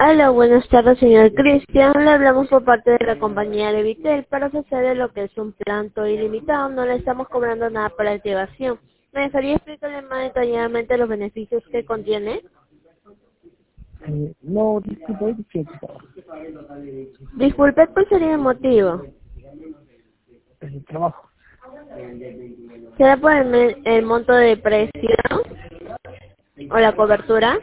Hola, buenas tardes, señor Cristian. Le hablamos por parte de la compañía de Vitel para ofrecerle lo que es un plan todo ilimitado. No le estamos cobrando nada por la activación. ¿Me dejaría explicarle más detalladamente los beneficios que contiene? No, disculpe, hoy estoy ocupado. Disculpe, ¿cuál sería el motivo? El trabajo. ¿Será por el monto de precio o la cobertura?